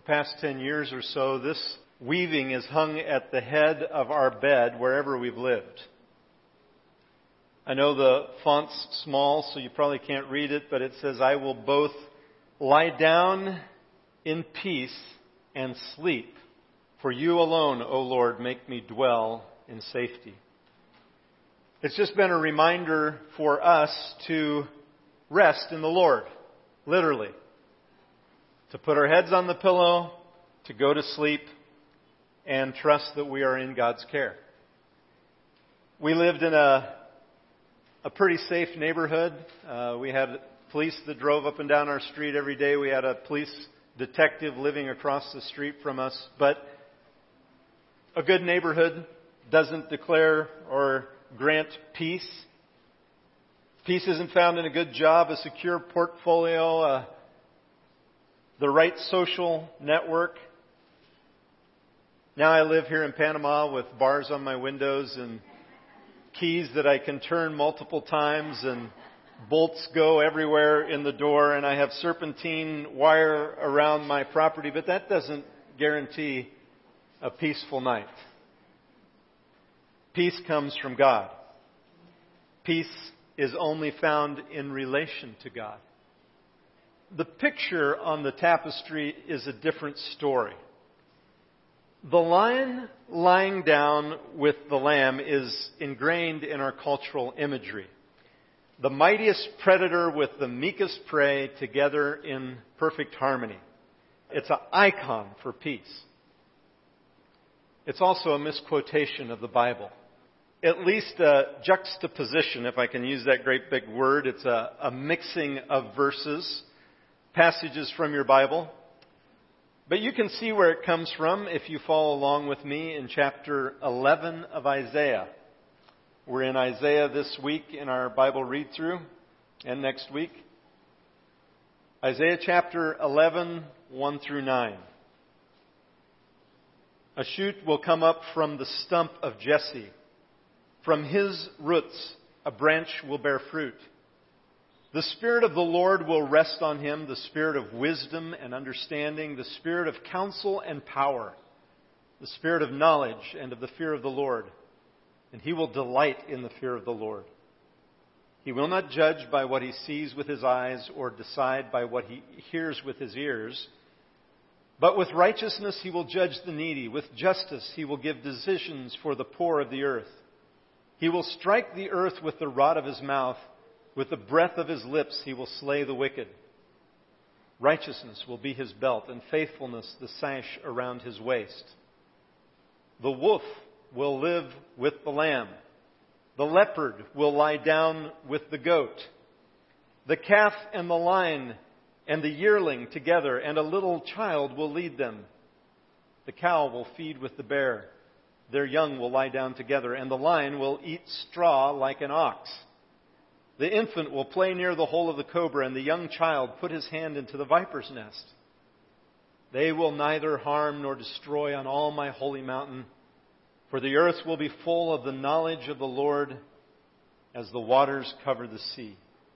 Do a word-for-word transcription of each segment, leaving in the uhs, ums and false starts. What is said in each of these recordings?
past ten years or so, this weaving is hung at the head of our bed wherever we've lived. I know the font's small, so you probably can't read it, but it says, "I will both lie down in peace and sleep. For you alone, O Lord, make me dwell in safety." It's just been a reminder for us to rest in the Lord, literally. To put our heads on the pillow, to go to sleep, and trust that we are in God's care. We lived in a a pretty safe neighborhood. Uh, we had police that drove up and down our street every day. We had a police detective living across the street from us. But a good neighborhood doesn't declare or grant peace. Peace isn't found in a good job, a secure portfolio, uh, the right social network. Now I live here in Panama with bars on my windows and keys that I can turn multiple times, and bolts go everywhere in the door, and I have serpentine wire around my property, but that doesn't guarantee a peaceful night. Peace comes from God. Peace is only found in relation to God. The picture on the tapestry is a different story. The lion lying down with the lamb is ingrained in our cultural imagery. The mightiest predator with the meekest prey together in perfect harmony. It's an icon for peace. It's also a misquotation of the Bible. At least a juxtaposition, if I can use that great big word. It's a, a mixing of verses, passages from your Bible. But you can see where it comes from if you follow along with me in chapter eleven of Isaiah. We're in Isaiah this week in our Bible read-through, and next week. Isaiah chapter eleven, one through nine. "A shoot will come up from the stump of Jesse. From his roots a branch will bear fruit. The Spirit of the Lord will rest on him, the Spirit of wisdom and understanding, the Spirit of counsel and power, the Spirit of knowledge and of the fear of the Lord. And he will delight in the fear of the Lord. He will not judge by what he sees with his eyes or decide by what he hears with his ears. But with righteousness he will judge the needy. With justice he will give decisions for the poor of the earth. He will strike the earth with the rod of his mouth. With the breath of his lips he will slay the wicked. Righteousness will be his belt, and faithfulness the sash around his waist. The wolf will live with the lamb. The leopard will lie down with the goat. The calf and the lion and the yearling together, and a little child will lead them. The cow will feed with the bear. Their young will lie down together, and the lion will eat straw like an ox. The infant will play near the hole of the cobra, and the young child put his hand into the viper's nest. They will neither harm nor destroy on all my holy mountain, for the earth will be full of the knowledge of the Lord as the waters cover the sea."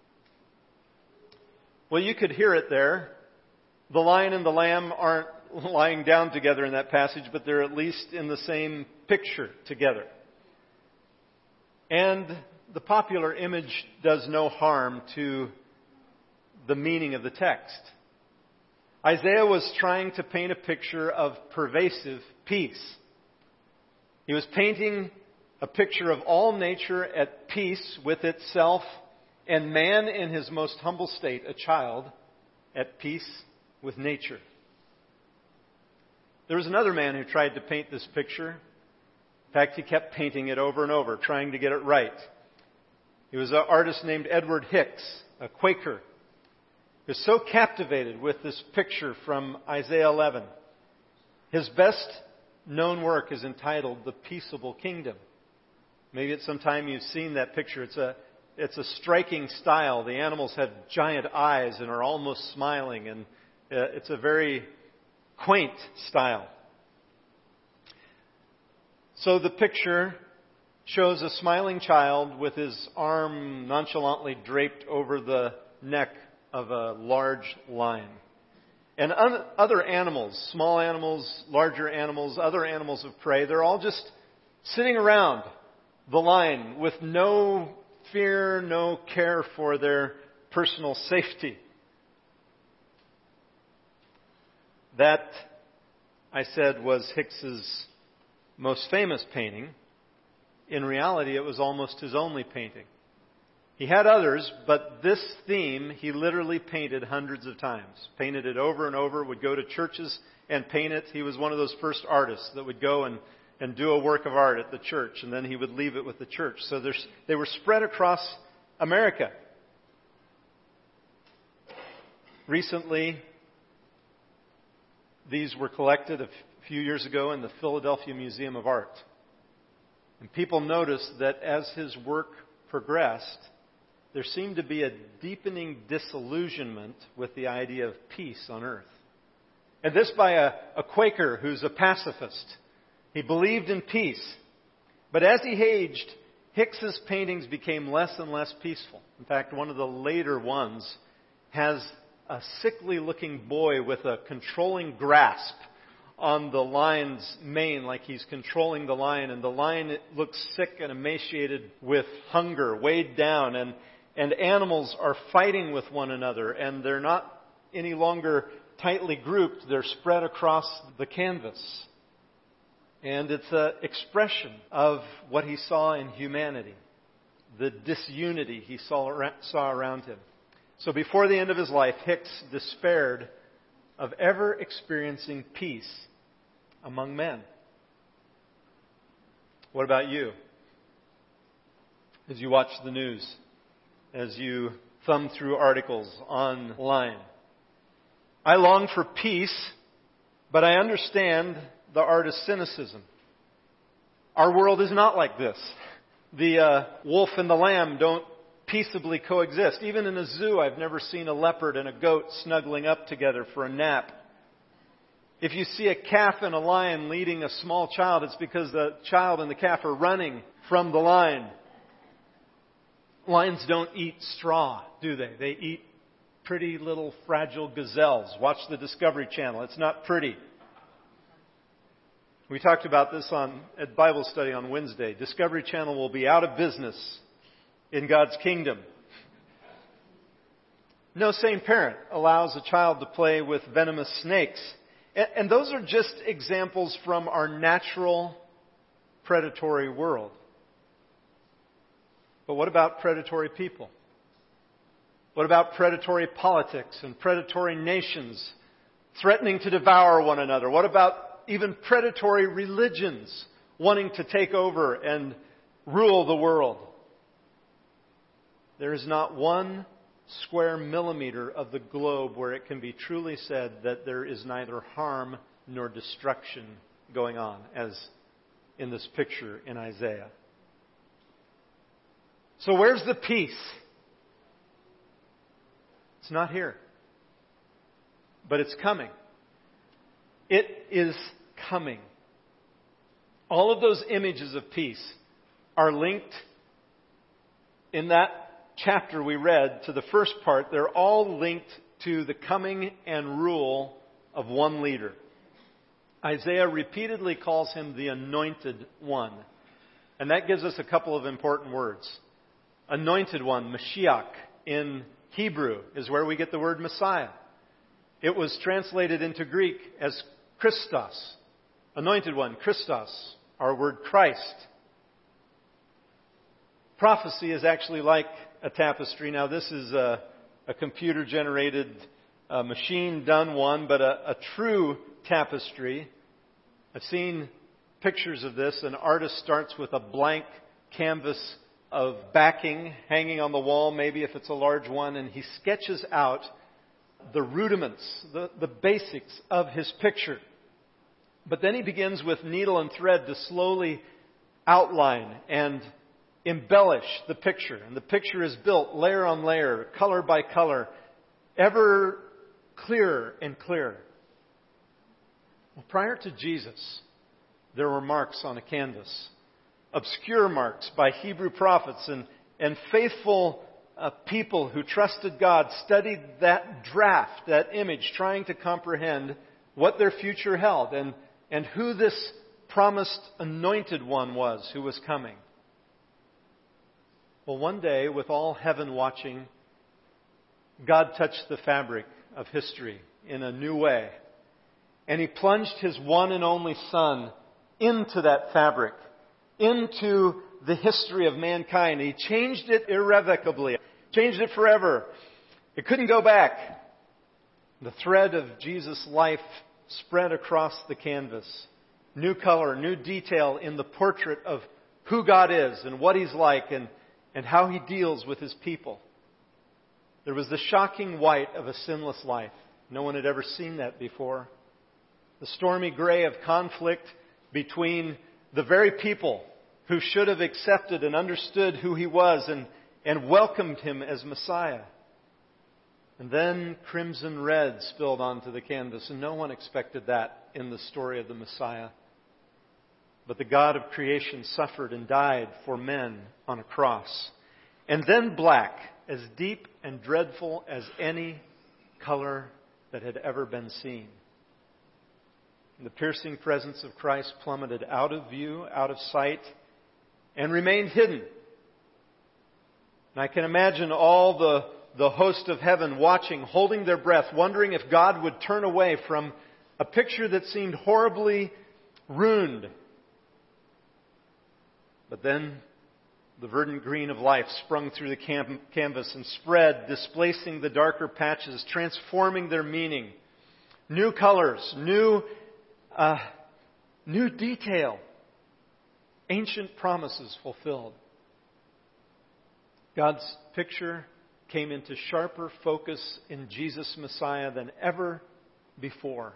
Well, you could hear it there. The lion and the lamb aren't lying down together in that passage, but they're at least in the same picture together. And the popular image does no harm to the meaning of the text. Isaiah was trying to paint a picture of pervasive peace. He was painting a picture of all nature at peace with itself, and man in his most humble state, a child, at peace with nature. There was another man who tried to paint this picture. In fact, he kept painting it over and over, trying to get it right. He was an artist named Edward Hicks, a Quaker. He was so captivated with this picture from Isaiah eleven. His best known work is entitled The Peaceable Kingdom. Maybe at some time you've seen that picture. It's a, it's a striking style. The animals have giant eyes and are almost smiling, and uh, it's a very quaint style. So the picture shows a smiling child with his arm nonchalantly draped over the neck of a large lion. And un- other animals, small animals, larger animals, other animals of prey, they're all just sitting around the lion with no fear, no care for their personal safety. That, I said, was Hicks's most famous painting. In reality, it was almost his only painting. He had others, but this theme he literally painted hundreds of times. Painted it over and over, would go to churches and paint it. He was one of those first artists that would go and, and do a work of art at the church, and then he would leave it with the church. So there's, they were spread across America. Recently, these were collected a few years ago in the Philadelphia Museum of Art. And people noticed that as his work progressed, there seemed to be a deepening disillusionment with the idea of peace on earth. And this by a, a Quaker who's a pacifist. He believed in peace. But as he aged, Hicks's paintings became less and less peaceful. In fact, one of the later ones has a sickly-looking boy with a controlling grasp on the lion's mane, like he's controlling the lion. And the lion looks sick and emaciated with hunger, weighed down. And, and animals are fighting with one another. And they're not any longer tightly grouped. They're spread across the canvas. And it's an expression of what he saw in humanity, the disunity he saw, saw around him. So before the end of his life, Hicks despaired of ever experiencing peace among men. What about you? As you watch the news, as you thumb through articles online. I long for peace, but I understand the artist's cynicism. Our world is not like this. The uh, wolf and the lamb don't peaceably coexist. Even in a zoo, I've never seen a leopard and a goat snuggling up together for a nap. If you see a calf and a lion leading a small child, it's because the child and the calf are running from the lion. Lions don't eat straw, do they? They eat pretty little fragile gazelles. Watch the Discovery Channel. It's not pretty. We talked about this on at Bible study on Wednesday. Discovery Channel will be out of business in God's kingdom. No sane parent allows a child to play with venomous snakes. And, and those are just examples from our natural predatory world. But what about predatory people? What about predatory politics and predatory nations threatening to devour one another? What about even predatory religions wanting to take over and rule the world? There is not one square millimeter of the globe where it can be truly said that there is neither harm nor destruction going on, as in this picture in Isaiah. So where's the peace? It's not here. But it's coming. It is coming. All of those images of peace are linked in that chapter we read to the first part. They're all linked to the coming and rule of one leader. Isaiah repeatedly calls him the Anointed One. And that gives us a couple of important words. Anointed One, Mashiach, in Hebrew is where we get the word Messiah. It was translated into Greek as Christos. Anointed One, Christos, our word Christ. Prophecy is actually like a tapestry. Now this is a, a computer-generated, uh, machine-done one, but a, a true tapestry. I've seen pictures of this. An artist starts with a blank canvas of backing hanging on the wall, maybe if it's a large one, and he sketches out the rudiments, the, the basics of his picture. But then he begins with needle and thread to slowly outline and embellish the picture. And the picture is built layer on layer, color by color, ever clearer and clearer. Well, prior to Jesus, there were marks on a canvas. Obscure marks by Hebrew prophets and, and faithful uh, people who trusted God studied that draft, that image, trying to comprehend what their future held and, and who this promised anointed one was who was coming. Well, one day, with all heaven watching, God touched the fabric of history in a new way. And He plunged His one and only Son into that fabric, into the history of mankind. He changed it irrevocably, changed it forever. It couldn't go back. The thread of Jesus' life spread across the canvas. New color, new detail in the portrait of who God is and what He's like and, and how He deals with His people. There was the shocking white of a sinless life. No one had ever seen that before. The stormy gray of conflict between the very people who should have accepted and understood who He was and, and welcomed Him as Messiah. And then crimson red spilled onto the canvas, and no one expected that in the story of the Messiah. But the God of creation suffered and died for men on a cross. And then black, as deep and dreadful as any color that had ever been seen. The piercing presence of Christ plummeted out of view, out of sight, and remained hidden. And I can imagine all the, the host of heaven watching, holding their breath, wondering if God would turn away from a picture that seemed horribly ruined. But then the verdant green of life sprung through the cam- canvas and spread, displacing the darker patches, transforming their meaning. New colors, new, uh, new detail. Ancient promises fulfilled. God's picture came into sharper focus in Jesus Messiah than ever before.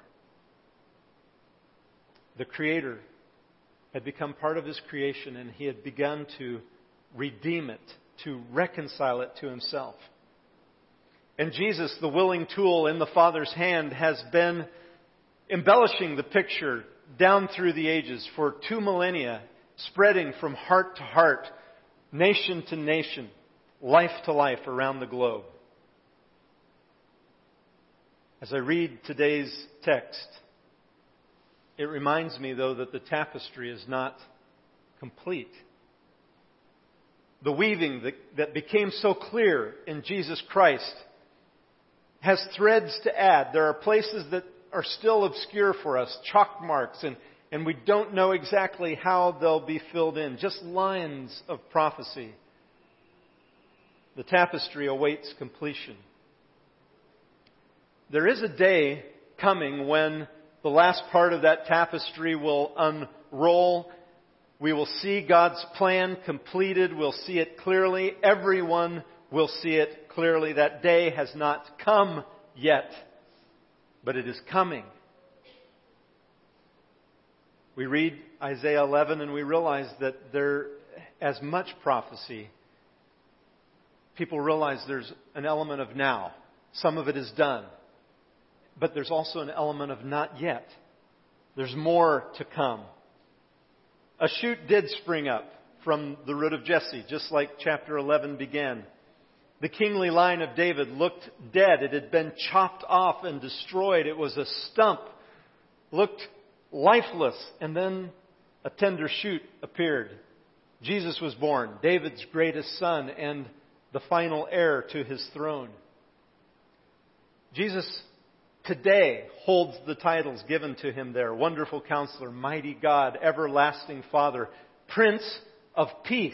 The Creator had become part of His creation, and He had begun to redeem it, to reconcile it to Himself. And Jesus, the willing tool in the Father's hand, has been embellishing the picture down through the ages for two millennia, spreading from heart to heart, nation to nation, life to life around the globe. As I read today's text, it reminds me, though, that the tapestry is not complete. The weaving that, that became so clear in Jesus Christ has threads to add. There are places that are still obscure for us, chalk marks, and, and we don't know exactly how they'll be filled in, just lines of prophecy. The tapestry awaits completion. There is a day coming when the last part of that tapestry will unroll. We will see God's plan completed. We'll see it clearly. Everyone will see it clearly. That day has not come yet, but it is coming. We read Isaiah eleven and we realize that there, as much prophecy, people realize there's an element of now. Some of it is done. But there's also an element of not yet. There's more to come. A shoot did spring up from the root of Jesse, just like chapter eleven began. The kingly line of David looked dead. It had been chopped off and destroyed. It was a stump, looked lifeless. And then a tender shoot appeared. Jesus was born, David's greatest son and the final heir to his throne. Jesus today holds the titles given to Him there. Wonderful Counselor, Mighty God, Everlasting Father, Prince of Peace.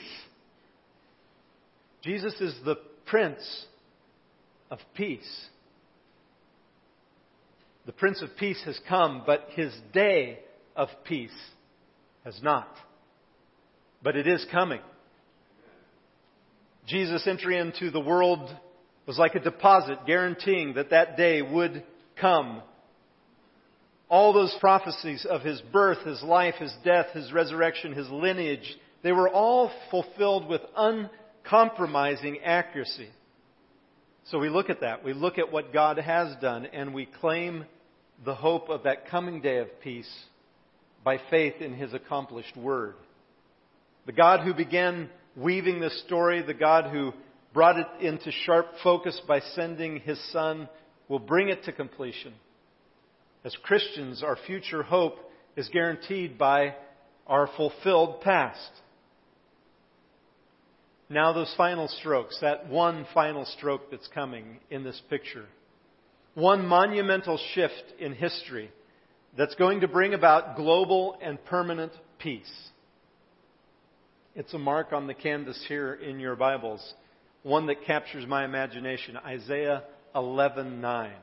Jesus is the Prince of Peace. The Prince of Peace has come, but His day of peace has not. But it is coming. Jesus' entry into the world was like a deposit guaranteeing that that day would come. All those prophecies of His birth, His life, His death, His resurrection, His lineage, they were all fulfilled with uncompromising accuracy. So we look at that. We look at what God has done, and we claim the hope of that coming day of peace by faith in His accomplished Word. The God who began weaving this story, the God who brought it into sharp focus by sending His Son, will bring it to completion. As Christians, our future hope is guaranteed by our fulfilled past. Now those final strokes, that one final stroke that's coming in this picture. One monumental shift in history that's going to bring about global and permanent peace. It's a mark on the canvas here in your Bibles, one that captures my imagination. Isaiah eleven nine.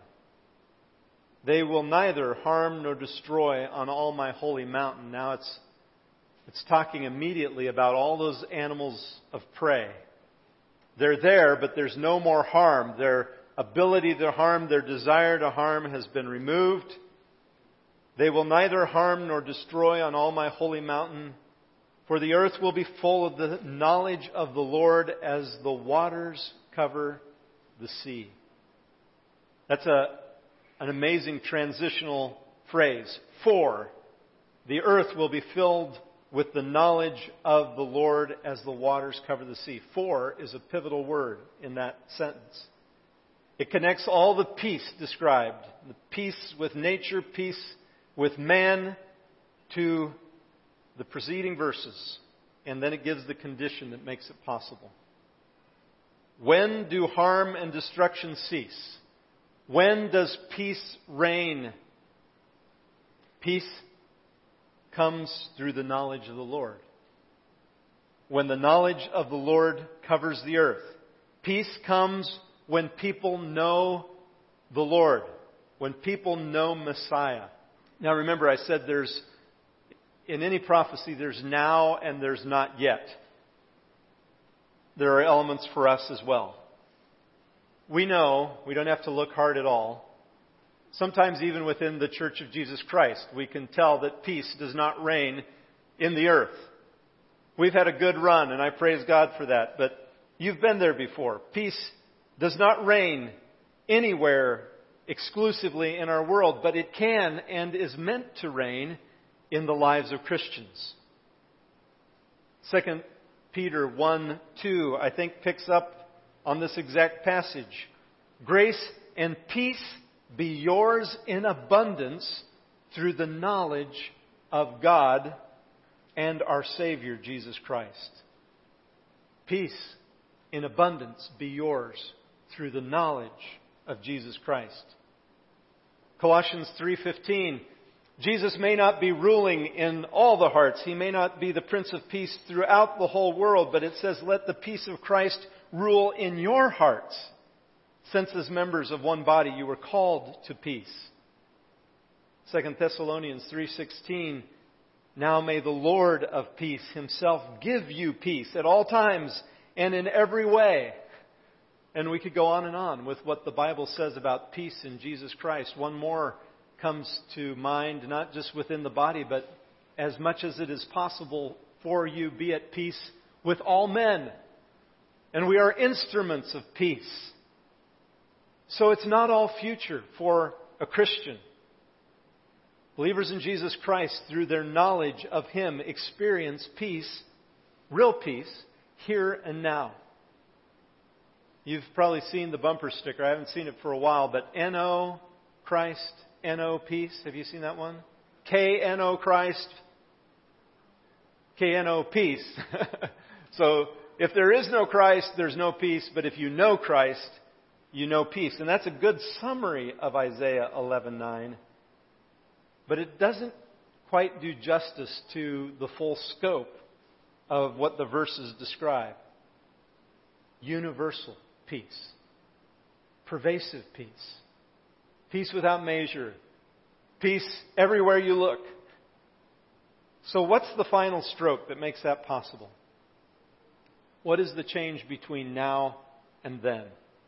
They will neither harm nor destroy on all my holy mountain. Now it's it's talking immediately about all those animals of prey. They're there, but there's no more harm. Their ability to harm, their desire to harm has been removed. They will neither harm nor destroy on all my holy mountain, for the earth will be full of the knowledge of the Lord as the waters cover the sea. That's a, an amazing transitional phrase. For the earth will be filled with the knowledge of the Lord as the waters cover the sea. For is a pivotal word in that sentence. It connects all the peace described, the peace with nature, peace with man, to the preceding verses. And then it gives the condition that makes it possible. When do harm and destruction cease? When does peace reign? Peace comes through the knowledge of the Lord. When the knowledge of the Lord covers the earth. Peace comes when people know the Lord. When people know Messiah. Now remember, I said there's, in any prophecy, there's now and there's not yet. There are elements for us as well. We know, we don't have to look hard at all. Sometimes even within the Church of Jesus Christ, we can tell that peace does not reign in the earth. We've had a good run, and I praise God for that. But you've been there before. Peace does not reign anywhere exclusively in our world, but it can and is meant to reign in the lives of Christians. Second Peter one two, I think, picks up on this exact passage. Grace and peace be yours in abundance through the knowledge of God and our Savior, Jesus Christ. Peace in abundance be yours through the knowledge of Jesus Christ. Colossians three fifteen. Jesus may not be ruling in all the hearts. He may not be the Prince of Peace throughout the whole world, but it says, let the peace of Christ rule in your hearts. Since as members of one body you were called to peace. Second Thessalonians three sixteen. Now may the Lord of peace Himself give you peace at all times and in every way. And we could go on and on with what the Bible says about peace in Jesus Christ. One more comes to mind, not just within the body, but as much as it is possible for you, be at peace with all men. And we are instruments of peace. So it's not all future for a Christian. Believers in Jesus Christ, through their knowledge of Him, experience peace, real peace, here and now. You've probably seen the bumper sticker. I haven't seen it for a while, but N O Christ, N O peace. Have you seen that one? K N O Christ, K N O peace. So if there is no Christ, there's no peace. But if you know Christ, you know peace. And that's a good summary of Isaiah eleven nine. But it doesn't quite do justice to the full scope of what the verses describe. Universal peace. Pervasive peace. Peace without measure. Peace everywhere you look. So what's the final stroke that makes that possible? What is the change between now and then?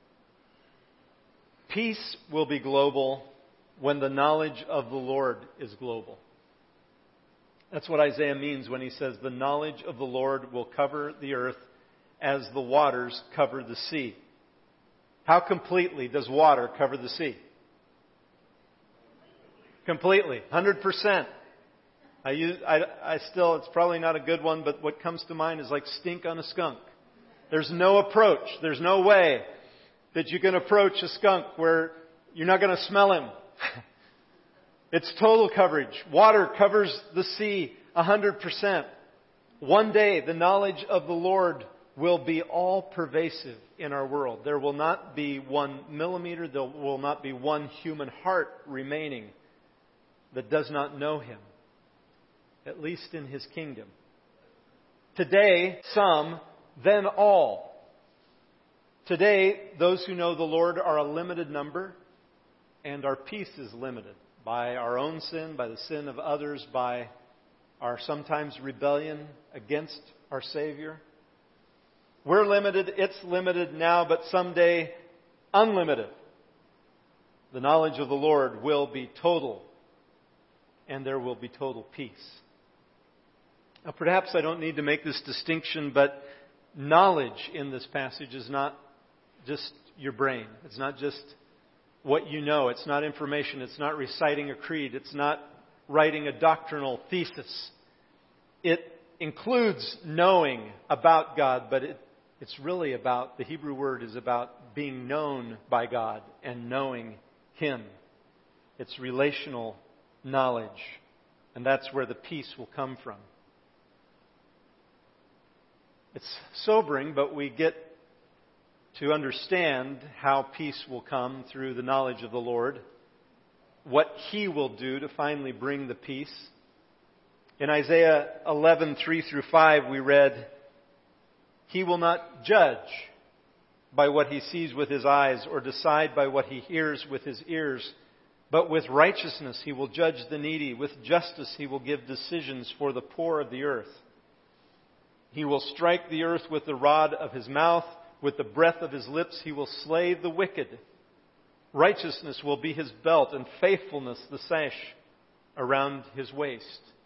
Peace will be global when the knowledge of the Lord is global. That's what Isaiah means when he says, the knowledge of the Lord will cover the earth as the waters cover the sea. How completely does water cover the sea? Completely. one hundred percent. I, use, I, I still, it's probably not a good one, but what comes to mind is like stink on a skunk. There's no approach. There's no way that you can approach a skunk where you're not going to smell him. It's total coverage. Water covers the sea one hundred percent. One day, the knowledge of the Lord will be all pervasive in our world. There will not be one millimeter, there will not be one human heart remaining that does not know Him, at least in His kingdom. Today, some, then all. Today, those who know the Lord are a limited number, and our peace is limited by our own sin, by the sin of others, by our sometimes rebellion against our Savior. We're limited, it's limited now, but someday unlimited. The knowledge of the Lord will be total, and there will be total peace. Now, perhaps I don't need to make this distinction, but knowledge in this passage is not just your brain. It's not just what you know. It's not information. It's not reciting a creed. It's not writing a doctrinal thesis. It includes knowing about God, but it, it's really about, the Hebrew word is about being known by God and knowing Him. It's relational knowledge, and that's where the peace will come from. It's sobering, but we get to understand how peace will come through the knowledge of the Lord, what He will do to finally bring the peace. In Isaiah eleven, three through five, we read, He will not judge by what He sees with His eyes or decide by what He hears with His ears, but with righteousness He will judge the needy. With justice He will give decisions for the poor of the earth. He will strike the earth with the rod of His mouth. With the breath of His lips He will slay the wicked. Righteousness will be His belt, and faithfulness the sash around His waist.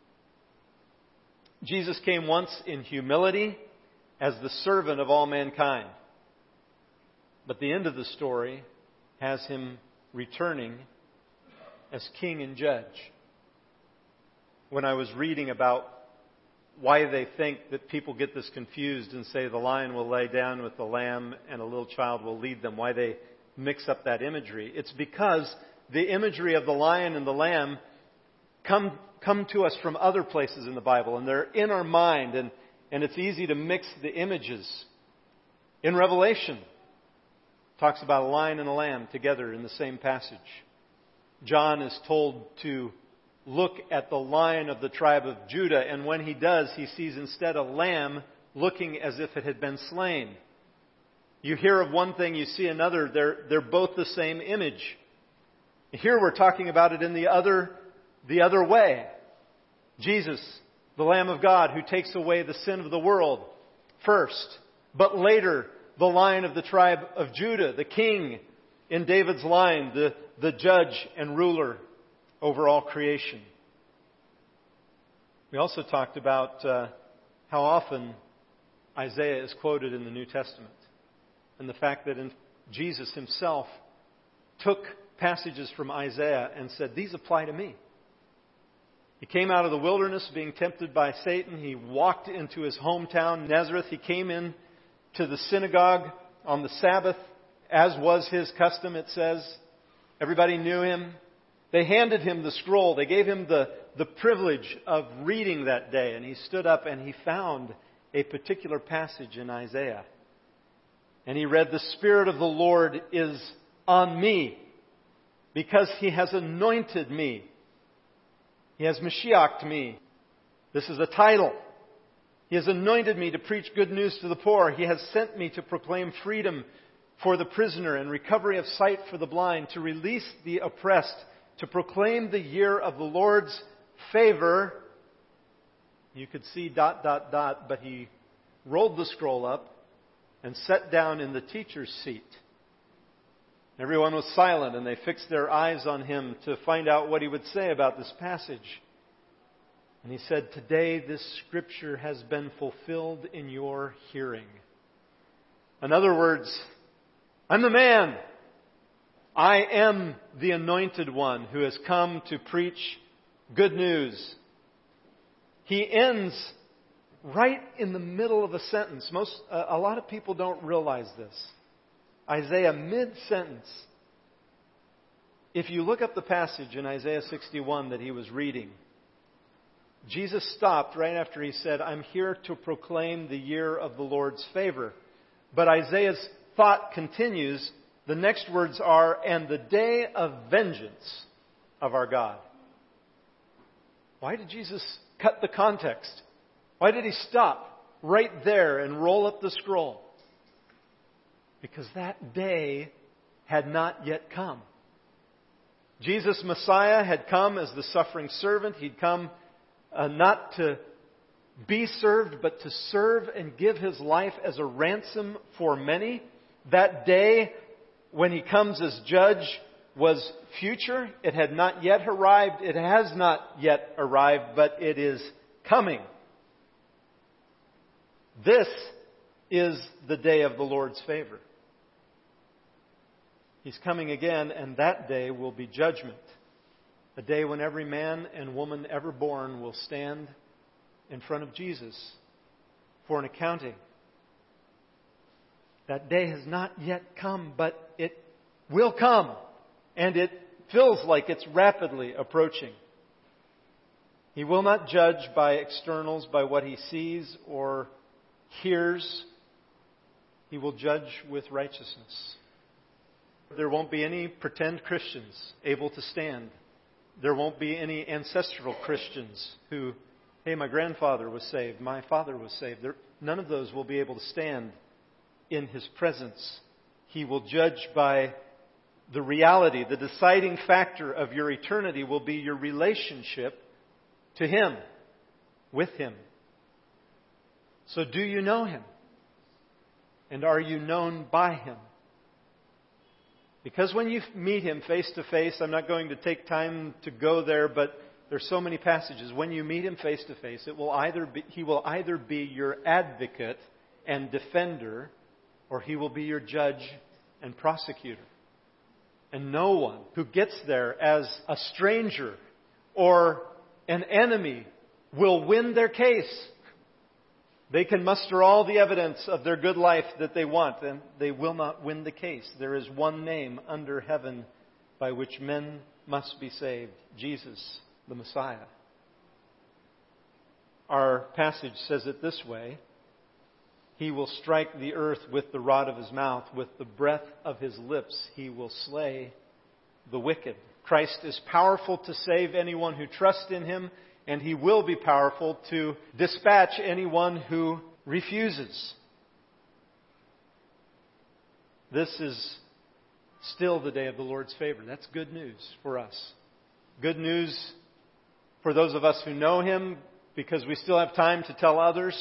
Jesus came once in humility as the servant of all mankind. But the end of the story has Him returning as King and Judge. When I was reading about why they think that people get this confused and say the lion will lay down with the lamb and a little child will lead them, why they mix up that imagery. It's because the imagery of the lion and the lamb come come to us from other places in the Bible, and they're in our mind, and, and it's easy to mix the images. In Revelation, it talks about a lion and a lamb together in the same passage. John is told to look at the Lion of the tribe of Judah, and when he does, he sees instead a lamb looking as if it had been slain. You hear of one thing, you see another. They're, they're both the same image. Here we're talking about it in the other, the other way. Jesus, the Lamb of God, who takes away the sin of the world first, but later the Lion of the tribe of Judah, the King in David's line, the, the judge and ruler over all creation. We also talked about uh, how often Isaiah is quoted in the New Testament, and the fact that in Jesus Himself took passages from Isaiah and said, these apply to me. He came out of the wilderness being tempted by Satan. He walked into his hometown, Nazareth. He came in to the synagogue on the Sabbath, as was his custom, it says. Everybody knew him. They handed him the scroll. They gave him the, the privilege of reading that day. And he stood up and he found a particular passage in Isaiah. And he read, the Spirit of the Lord is on me because He has anointed me. He has Mashiached me. This is a title. He has anointed me to preach good news to the poor. He has sent me to proclaim freedom for the prisoner and recovery of sight for the blind, to release the oppressed, to proclaim the year of the Lord's favor. You could see dot, dot, dot, but he rolled the scroll up and sat down in the teacher's seat. Everyone was silent, and they fixed their eyes on him to find out what he would say about this passage. And he said, today this scripture has been fulfilled in your hearing. In other words, I'm the man. I am the anointed one who has come to preach good news. He ends right in the middle of a sentence. Most, uh, a lot of people don't realize this. Isaiah, mid-sentence. If you look up the passage in Isaiah sixty-one that he was reading, Jesus stopped right after he said, I'm here to proclaim the year of the Lord's favor. But Isaiah's thought continues. The next words are, and the day of vengeance of our God. Why did Jesus cut the context? Why did he stop right there and roll up the scroll? Because that day had not yet come. Jesus, Messiah, had come as the suffering servant. He'd come uh, not to be served, but to serve and give His life as a ransom for many. That day, when He comes as judge, was future. It had not yet arrived. It has not yet arrived, but it is coming. This is the day of the Lord's favor. He's coming again, and that day will be judgment. A day when every man and woman ever born will stand in front of Jesus for an accounting. That day has not yet come, but it will come. And it feels like it's rapidly approaching. He will not judge by externals, by what he sees or hears. He will judge with righteousness. There won't be any pretend Christians able to stand. There won't be any ancestral Christians who, hey, my grandfather was saved, my father was saved. There, none of those will be able to stand in His presence. He will judge by the reality. The deciding factor of your eternity will be your relationship to Him, with Him. So do you know Him? And are you known by Him? Because when you meet Him face to face, I'm not going to take time to go there, but there's so many passages. When you meet Him face to face, it will either be, He will either be your advocate and defender, or He will be your judge and prosecutor. And no one who gets there as a stranger or an enemy will win their case. They can muster all the evidence of their good life that they want, and they will not win the case. There is one name under heaven by which men must be saved: Jesus, the Messiah. Our passage says it this way: He will strike the earth with the rod of His mouth. With the breath of His lips, He will slay the wicked. Christ is powerful to save anyone who trusts in Him, and He will be powerful to dispatch anyone who refuses. This is still the day of the Lord's favor. That's good news for us. Good news for those of us who know Him, because we still have time to tell others.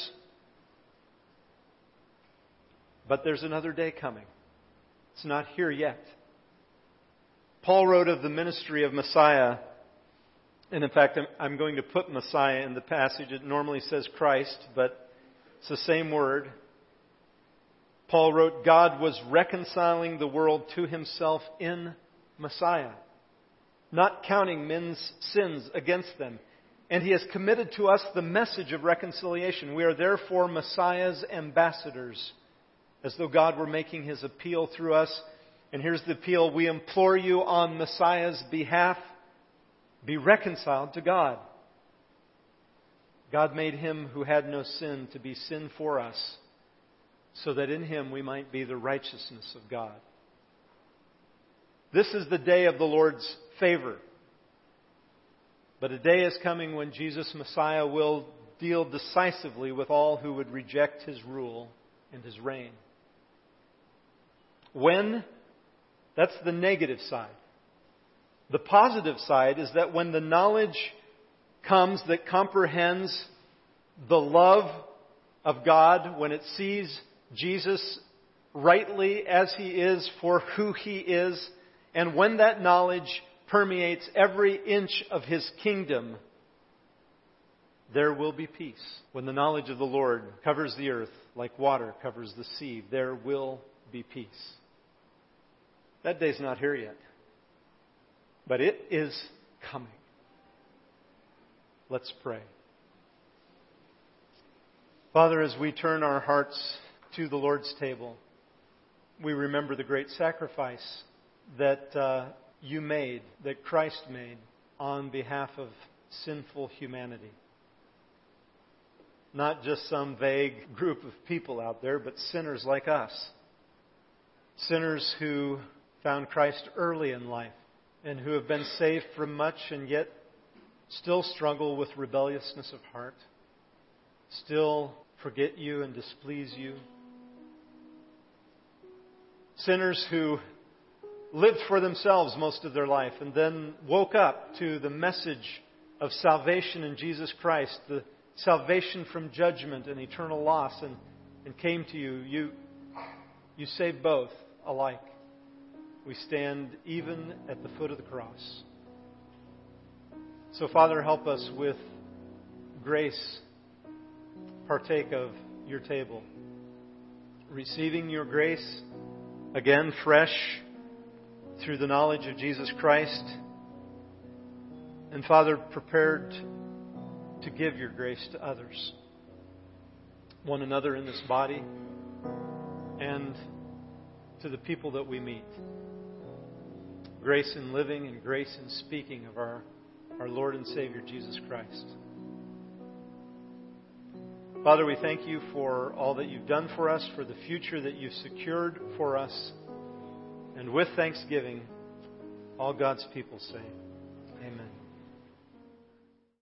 But there's another day coming. It's not here yet. Paul wrote of the ministry of Messiah, and in fact, I'm, I'm going to put Messiah in the passage. It normally says Christ, but it's the same word. Paul wrote, God was reconciling the world to Himself in Messiah, not counting men's sins against them. And He has committed to us the message of reconciliation. We are therefore Messiah's ambassadors, as though God were making His appeal through us. And here's the appeal: we implore you on Messiah's behalf, be reconciled to God. God made Him who had no sin to be sin for us, so that in Him we might be the righteousness of God. This is the day of the Lord's favor. But a day is coming when Jesus Messiah will deal decisively with all who would reject His rule and His reign. When? That's the negative side. The positive side is that when the knowledge comes that comprehends the love of God, when it sees Jesus rightly as He is for who He is, and when that knowledge permeates every inch of His kingdom, there will be peace. When the knowledge of the Lord covers the earth like water covers the sea, there will be peace. That day's not here yet, but it is coming. Let's pray. Father, as we turn our hearts to the Lord's table, we remember the great sacrifice that uh, you made, that Christ made on behalf of sinful humanity. Not just some vague group of people out there, but sinners like us. Sinners who found Christ early in life and who have been saved from much and yet still struggle with rebelliousness of heart, still forget you and displease you. Sinners who lived for themselves most of their life and then woke up to the message of salvation in Jesus Christ, the salvation from judgment and eternal loss, and, and came to you. You, you save both alike. We stand even at the foot of the cross. So, Father, help us with grace partake of your table. Receiving your grace, again, fresh through the knowledge of Jesus Christ. And, Father, prepared to give your grace to others, one another in this body, and to the people that we meet. Grace in living and grace in speaking of our, our Lord and Savior, Jesus Christ. Father, we thank you for all that you've done for us, for the future that you've secured for us. And with thanksgiving, all God's people say, Amen.